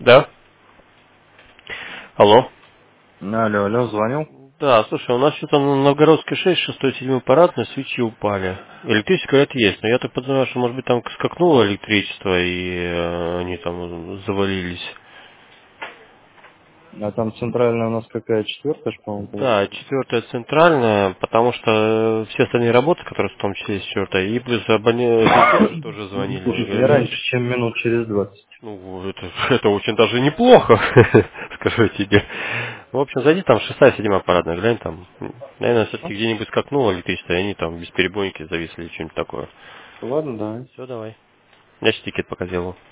Да? Алло. Алло, алло, звонил? Да, слушай, у нас что-то на Новгородской 6, 6, 7 парадной свечи упали. Электричество это есть, но я так подозреваю, что может быть там скакнуло электричество и они там завалились. А там центральная у нас какая, четвертая, по-моему, была? Да, четвертая центральная, потому что все остальные работы, которые в том числе есть четвертая, и плюс абоненты тоже звонили и Не говорили, раньше, чем минут через 20. ну, это очень даже неплохо, скажу тебе. В общем, зайди там, 6-7 парадная, глянь там. Наверное, все-таки где-нибудь скакнуло электричество, и они там бесперебойники зависли или что-нибудь такое. Ладно, давай. Все, давай. Я тебе тикет пока сделал.